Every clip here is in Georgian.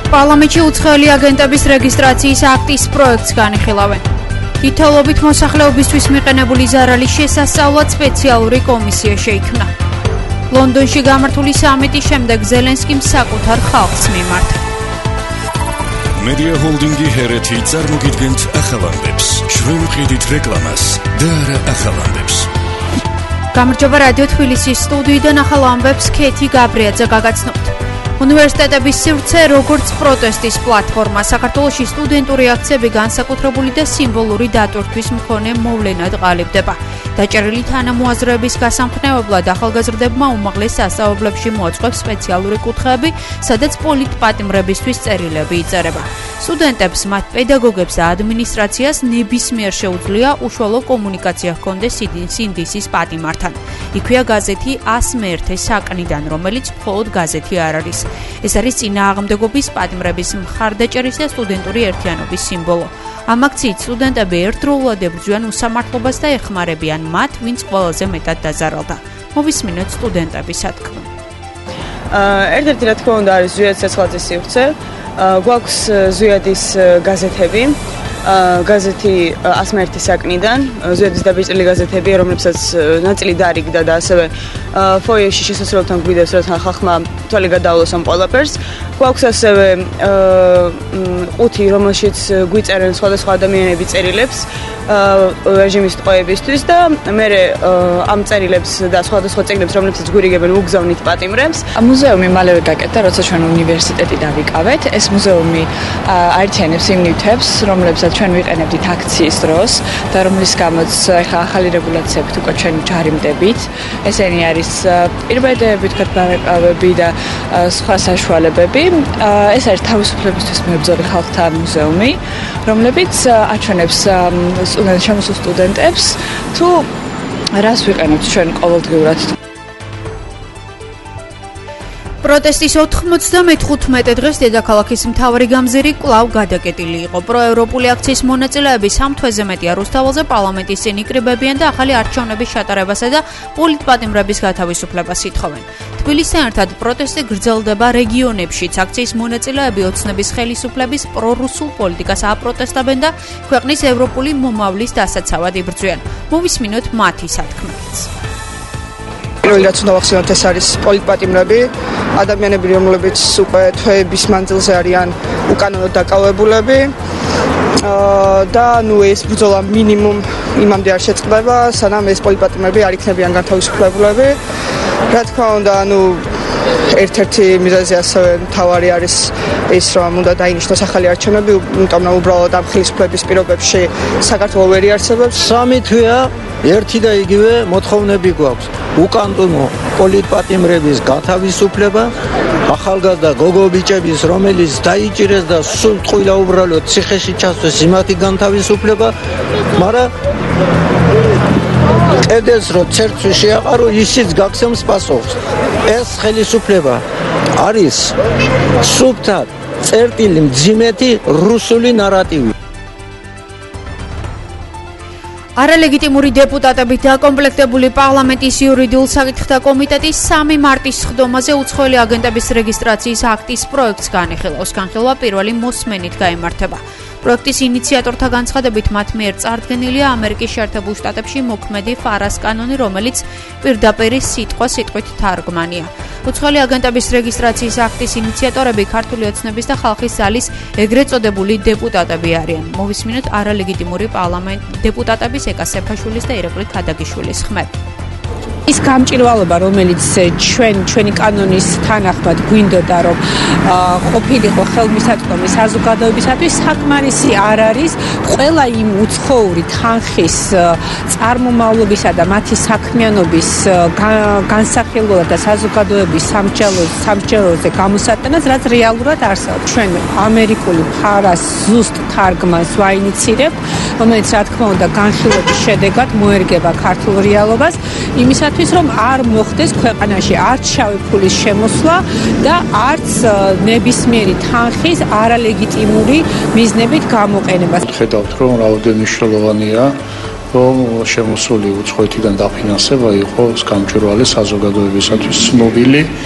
პარლამენტში უცხოელი აგენტების რეგისტრაციის აქტის პროექტს განიხილავენ. თითოეულობით მოსახლეობისთვის მიყენებული ზარალის შესასწავლად სპეციალური კომისია შეიქმნა. ლონდონში გამართული სამიტის შემდეგ ზელენსკიმ საკუთარ ხალხს მიმართა. Media Holdingi ჰერეთი წარმოგიდგენთ ახალამდებს, შვენყიდით რეკლამას და არა ახალამდებს. გამარჯობა რადიო თბილისის სტუდიიდან ახალამდებს ქეთი გაბრიაძე გაგაცნობთ. უნივერსიტეტების სივრცე როგორც პროტესტის პლატფორმა საქართველოში სტუდენტური აქციები განსაკუთრებული და სიმბოლური დატვირთვის მქონე მოვლენად ყალიბდება. დაჭერილი თანამოაზრეების გასამხნევებლად ახალგაზრდებმა უმაღლეს სასწავლებლებში მოაწყობს სპეციალური კუთხეები, სადაც პოლიტპატიმრებისთვის წერილები იწერება. სტუდენტებს, მათ პედაგოგებს და ადმინისტრაციას ნებისმიერ შეუძლია უშუალო კომუნიკაცია ჰქონდეს სინდისის პატიმართან. იქვეა გაზეთი 101 საკნიდან, რომელიც მხოლოდ გაზეთი არ არის. ეს არის წინააღმდეგობის პატიმრების მხარდაჭერის და სტუდენტური ერთიანობის სიმბოლო. ამ აქციით სტუდენტები ერთდროულად ებრძვიან უსამართლობას და ეხმარებიან მათ, ვინც ყველაზე მეტად დაზარალდა. მოვისმინოთ სტუდენტების სათქმე. ერთ-ერთი რა თქმა უნდა არის ზვიად ცეცხლაძის სივრცე. გვაქვს ზვიადის გაზეთები. გაზეთი 101 საკნიდან, ზვიადის დაბეჭდილი გაზეთები, რომლებსაც ნაწილი დარიგდა და ასევე ფოიეში შესასვლელთან გვიდევს, რათა ხალხმა თვალი გადაავლოს ამ ყველაფერს. გვაქვს ასევე ყუთი, რომელშიც გვიწერენ სხვადასხვა ადამიანები წერილებს რეჟიმის ტყვეებისთვის და მე ამ წერილებს და სხვადასხვა წერილებს, რომლებსაც გვირიგებენ, უგზავნით პატიმრებს. მუზეუმი მალევე გაკეთდა, როცა ჩვენ უნივერსიტეტი დავიკავეთ. ეს მუზეუმი აერთიანებს იმ ნივთებს, რომლებსაც ჩვენ ვიყენებდით აქციის დროს და რომლის გამოც ახლა ახალი რეგულაციებით უკვე ჩვენ ჯარიმდებით. ესენი არის პირბედეებით გადამეყავები და სხვა საშუალებები. ეს არის თავისუფლებისთვის მებრძოლი ხალხთა მუზეუმი, რომლებიც აჩვენებს შემოსულ სტუდენტებს თუ რას ვიყენებთ ჩვენ ყოველდღიურად. პროტესტის 95 დღეს დედაქალაქის მთავარი გამზირი კვლავ გადაკეტილი იყო. პროევროპული აქციის მონაწილეები სამ თვეზე მეტია რუსთაველზე პარლამენტის წინ იკრიბებიან და ახალი არჩევნების ჩატარებასა და პოლიტპატიმრების გათავისუფლებას ითხოვენ. თბილისთან ერთად პროტესტი გრძელდება რეგიონებშიც. აქციის მონაწილეები ოცნების ხელისუფლების პრორუსულ პოლიტიკას აპროტესტებენ და ქვეყნის ევროპული მომავლის დასაცავად იბრძვიან. მოვისმინოთ მათი სათქმეც. პირველი რაც უნდა ვახსენოთ, ეს არის პოლიტპატიმრები, ადამიანები, რომლებიც უკვე თვეების მანძილზე არიან უკანონოდ დაკავებულები და ეს ბრძოლა მინიმუმ იმამდე არ შეწყდება, სანამ ეს პოლიტპატიმრები არ იქნებიან განთავისუფლებულები. რა თქმა უნდა, ერთ-ერთი მიზეზი ასევე მთავარი არის ის, რომ უნდა დაინიშნოს ახალი არჩევნები, იმიტომ რომ უბრალოდ ამ ხელისუფლების პირობებში საქართველოს ვერ იარსებებს. სამი თვეა ერთი და იგივე მოთხოვნები გვაქვს. უკანონო პოლიტპატიმრების გათავისუფლება, ახალგაზრდა გოგო-ბიჭების, რომელიც დაიჭირეს და სულ ტყუილა უბრალოდ ციხეში ჩასვეს, იმათი განთავისუფლება, მაგრამ კედეს რო ცერცვი შეაყარო, ისიც გაქცემს პასუხს. ეს ხელისუფლება არის სუფთად წერტილი მძიმეთი რუსული ნარატივი. არალეგიტიმური დეპუტატებით დაკომპლექტებული პარლამენტის იურიდიულ საკითხთა კომიტეტის 3 მარტის სხდომაზე უცხოელი აგენტების რეგისტრაციის აქტის პროექტს განიხილავს. განხილვა პირველი მოსმენით გაიმართება. პროექტის ინიციატორთა განცხადებით მათ მიერ წარდგენილია ამერიკის შეერთებულ შტატებში მოქმედი ფარას კანონი, რომელიც პირდაპირ სიტყვით თარგმანია. უცხოელი აგენტების რეგისტრაციის აქტის ინიციატორები ქართული ოცნების და ხალხის ზალის ეგრეთ წოდებული დეპუტატები არიან. მოვისმინოთ არალეგიტიმური დეპუტატების ეკა სეფაშვილის და ირაკლი ქადაგიშვილის ხმები. ის გამჭირვალობა, რომელიც ჩვენი კანონის თანახმად გვინდოდა, რომ ყოფილიყო ხელმისაწვდომი საზოგადოებისათვის, საკმარისი არ არის ყველა იმ უცხოური თანხის წარმომავლობისა და მათი საქმიანობის განსახილველად და საზოგადოების სამსჯელოზე გამოსატანას, რაც რეალურად არსებობს. ჩვენ ამერიკული ფარას ზუსტ თარგმანს ვაინიცირებთ, რომელიც რა თქმა უნდა განხილვების შედეგად მოერგება ქართულ რეალობას, იმისათვის რომ არ მოხდეს ქვეყანაში არც შავი ფულის შემოსვლა და არც ნებისმიერი თანხის არალეგიტიმური მიზნებით გამოყენება. ხედავთ, რომ რაოდენობა მნიშვნელოვანია, რომ შემოსული უცხოეთიდან დაფინანსება იყოს გამჭვირვალე საზოგადოებისათვის ცნობილი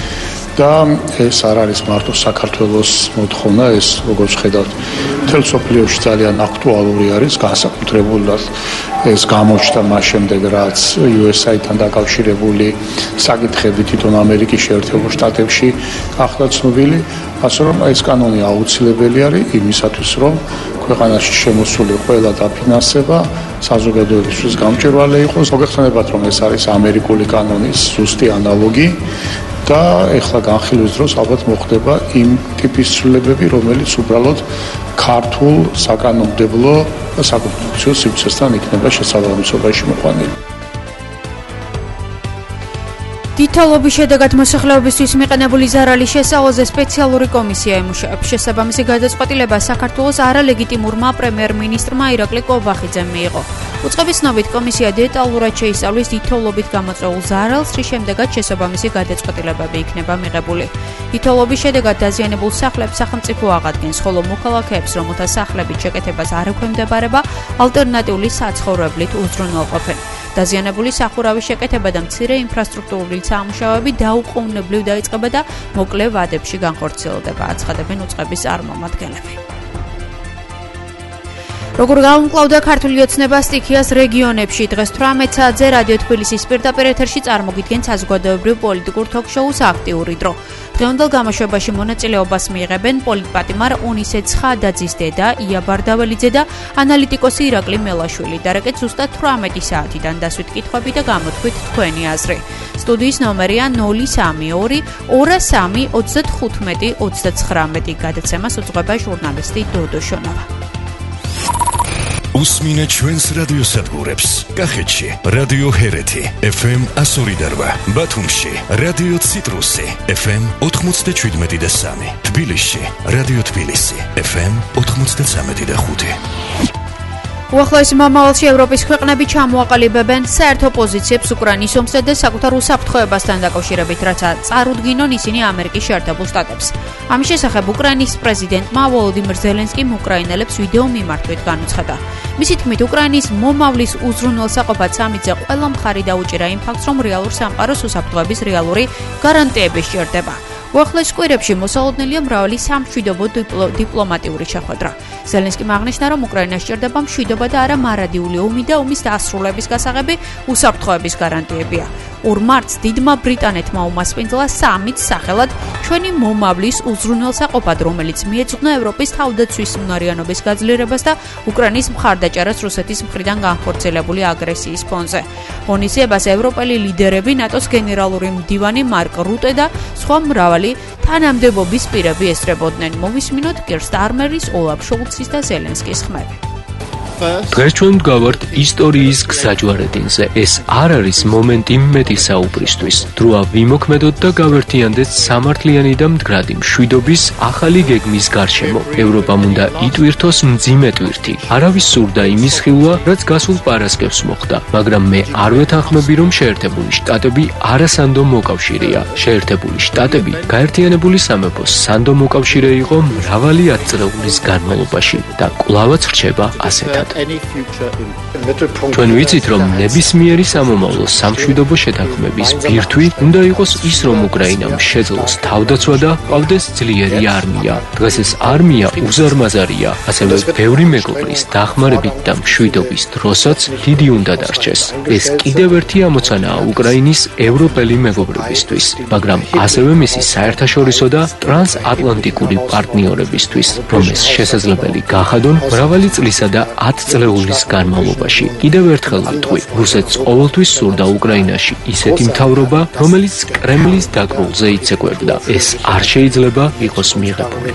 და ეს არ არის მარტო საქართველოს მოთხოვნა, ეს როგორც ხედავთ, მთელ სოფლიოში ძალიან აქტუალური არის, განსაკუთრებულად ეს გამოჩნდა მას შემდეგ, რაც USA-თან დაკავშირებული საკითხები თვითონ ამერიკის შეერთებულ შტატებში გახდა ცნობილი, ასე რომ ეს კანონი აუცილებელი არის იმისათვის, რომ ქვეყანაში შემოსული ყველა დაფინანსება საზოგადოებისთვის გამჭვირვალე იყოს. მოგეხსენებათ, რომ ეს არის ამერიკული კანონის ზუსტი ანალოგი და ეხლა განხილვის დროს ალბათ მოხდება იმ ტიპის ცვლილებები, რომელიც უბრალოდ ქართულ საკანონმდებლო და საკონსტიტუციო სივრცესთან იქნება შესაბამისობაში მოყვანილი. დიდთვალობის შედეგად მოსახლეობისთვის მიყენებული ზარალის შესწავლაზე სპეციალური კომისია ემუშავებს. შესაბამისი გადაწყვეტილება საქართველოს არალეგიტიმურმა პრემიერ-მინისტრმა ირაკლი კობახიძემ მიიღო. უწყების ცნობით კომისია დეტალურად შეისწავლის დიდთვალობით გამოწვეულ ზარალს, რის შემდეგაც შესაბამისი გადაწყვეტილებები იქნება მიღებული. დიდთვალობის შედეგად დაზიანებულ სახლებს სახელმწიფო აღადგენს, ხოლო მოქალაქეებს, რომელთა სახლებით შეკეთებას არ ექვემდებარება, ალტერნატიული საცხოვრებლით უზრუნველყოფენ. დაზიანებული სახურავის შეკეთება და მცირე ინფრასტრუქტურული სამუშაოები დაუყოვნებლივ დაიწყება და მოკლე ვადებში განხორციელდება, აცხადებენ უწყების წარმომადგენლები. როგორ გაუმკლავდა ქართული ოცნება სტიქიას რეგიონებში, დღეს 18 საათზე რადიო თბილისის პირდაპირ ეთერში წარმოგიდგენთ საზოგადოებრივ პოლიტიკურ თოქ-შოუს აქტიური დრო. დღევანდელ გამოშვებაში მონაწილეობას მიიღებენ პოლიტპატიმარ უნისე ცხადაძის დედა ია ბარდაველიძე და ანალიტიკოსი ირაკლი მელაშვილი. და რეკეთ ზუსტად 18 საათიდან დასვით კითხვები და გამოთქვით თქვენი აზრი. სტუდიის ნომერია 032 203 35 39. გადაცემას უძღვება ჟურნალისტი დოდო შონავა. უსმინე ჩვენს რადიოსადგურებს. კახეთში რადიო ჰერეთი FM 102.8, ბათუმში რადიო ციტრუსი FM 97.3, თბილისში რადიო თბილისი FM 93.5. უახლოეს მომავალში ევროპის ქვეყნები ჩამოაყალიბებენ საერთო პოზიციებს უკრაინის ომსა და საკუთარ უსაფრთხოებასთან დაკავშირებით, რათა წარუდგინონ ისინი ამერიკის შეერთებულ შტატებს. ამის შესახებ უკრაინის პრეზიდენტმა ვოლოდიმირ ზელენსკიმ უკრაინელებს ვიდეო მიმართვით განუცხადა. მისი თქმით, უკრაინის მომავლის უზრუნველსაყოფად სამიძე ყველა მხარი დაუჭირა იმ ფაქტს, რომ რეალურ სამყაროს უსაფრთხოების რეალური გარანტიები სჭირდება. უახლოეს კვირებში მოსალოდნელია მრავალი სამშვიდობო დიპლომატიური შეხვედრა. ზელენსკიმ აღნიშნა, რომ უკრაინას სჭირდება მშვიდობა და არა მარადიული ომი და ომის დასრულების გასაღები უსაფრთხოების გარანტიებია. 2 მარტს დიდმა ბრიტანეთმა უმასპინძლა სამიტს სახელად ჩვენი მომავლის უზრუნველსაყოფად, რომელიც მიეძღვნა ევროპის თავდაცვის უნარიანობის გაძლიერებას და უკრაინის მხარდაჭერას რუსეთის მხრიდან განხორციელებული აგრესიის ფონზე. ღონისძიებას ევროპელი ლიდერები, ნატოს გენერალური მდივანი მარკ რუტე და სხვა მრავალი თანამდებობის პირები ესწრებოდნენ. მოვისმინოთ კირ სტარმერის, ოლაფ შოლცის და ზელენსკის ხმები. დღეს ჩვენ ვდგავართ ისტორიის გზაჯვარედინზე. ეს არ არის მომენტი მეტი საუბრისთვის. დროა ვიმოქმედოთ და გავერთიანდეთ სამართლიანი და მდგრადი მშვიდობის ახალი გეგმის გარშემო. ევროპამ უნდა იტვირთოს მძიმე ტვირთი. არავის სურდა იმის ხილვა, რაც გასულ პარასკევს მოხდა, მაგრამ მე არ ვეთანხმები, რომ შეერთებული შტატები არასანდო მოკავშირეა. შეერთებული შტატები გაერთიანებული სამეფოს სანდო მოკავშირე იყო მრავალი ათწლეულის განმავლობაში და კვლავაც რჩება ასეთად. ჩვენ ვიცით, რომ ნებისმიერი სამომავლო სამშვიდობო შეთანხმების ბირთვი უნდა იყოს ის, რომ უკრაინამ შეძლოს თავდაცვა და ყავდეს ძლიერი არმია. დღეს ეს არმია უზარმაზარია, ასევე ბევრი მეგობრის დახმარებით და მშვიდობის დროსაც დიდი უნდა დარჩეს. ეს კიდევ ერთი ამოცანაა უკრაინის ევროპელი მეგობრებისთვის, მაგრამ ასევე მისი საერთაშორისო და ტრანსატლანტიკური პარტნიორებისთვის, რომ ეს შესაძლებელი გახადონ მრავალი წლისა და 10 წლეულის განმავლობაში. კიდევ ერთხელ ვიტყვი, რუსეთს ყოველთვის სურდა უკრაინაში ისეთი მთავრობა, რომელიც კრემლის დაკრულზე იცეკვებდა. ეს არ შეიძლება იყოს მიღებული.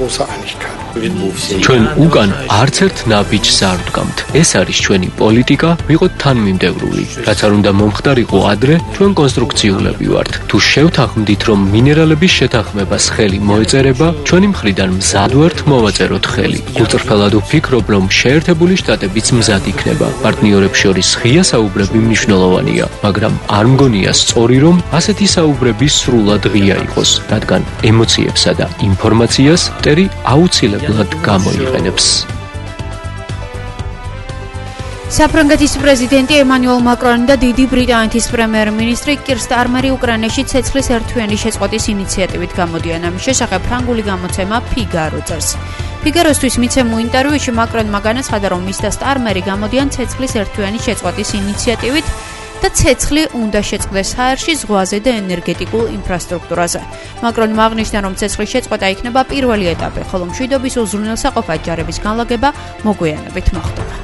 ჩვენ უკან არც ერთ ნაბიჯს არ ვდგამთ. ეს არის ჩვენი პოლიტიკა, ვიყოთ თანმიმდევრული. რაც არ უნდა მომხდარიყო ადრე, ჩვენ კონსტრუქციულები ვართ. თუ შევთანხმდით, რომ მინერალების შეთანხმებას ხელი მოეწერება, ჩვენი მხრიდან მზად ვართ მოვაწეროთ ხელი. გულწრფელად ვფიქრობ, რომ შეერთებული შტატებიც მზად იქნება. პარტნიორებს შორის ღია საუბრები მნიშვნელოვანია, მაგრამ არ მგონია სწორი, რომ ასეთი საუბრები სრულად ღია იყოს, რადგან ემოციებსა და ინფორმაციას მტერი აუცილებლად გამოიყენებს. საფრანგეთის პრეზიდენტი ემანუელ მაკრონი და დიდი ბრიტანეთის პრემიერ-მინისტრი კირ სტარმერი უკრაინაში ცეცხლის ერთთვიანი შეწყვეტის ინიციატივით გამოდიან. ამის შესახებ ფრანგული გამოცემა ფიგარო წერს. ფიგაროსთვის მიცემულ ინტერვიუში მაკრონმა განაცხადა, რომ ის და სტარმერი გამოდიან ცეცხლის ერთთვიანი შეწყვეტის ინიციატივით და ცეცხლი უნდა შეწყდეს ჰაერში, ზღვაზე და ენერგეტიკულ ინფრასტრუქტურაზე. მაკრონმა აღნიშნა, რომ ცეცხლის შეწყვეტა იქნება პირველი ეტაპი, ხოლო მშვიდობის უზრუნველსაყოფად ჯარების განლაგება მოგვიანებით მოხდება.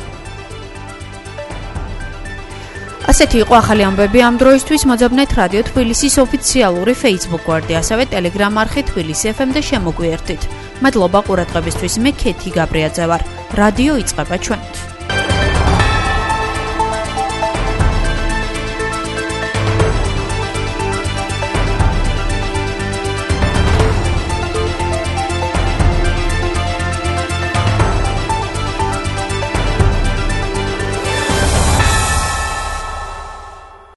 ასეთი იყო ახალი ამბები ამ დროისთვის. მოძებნეთ რადიო თბილისის ოფიციალური Facebook გვერდი, ასევე Telegram არხი თბილისი FM და შემოგვიერთდით. მადლობა ყურადღებისთვის. მე ქეთი გაბრიაძე ვარ. რადიო იწყება ჩვენ.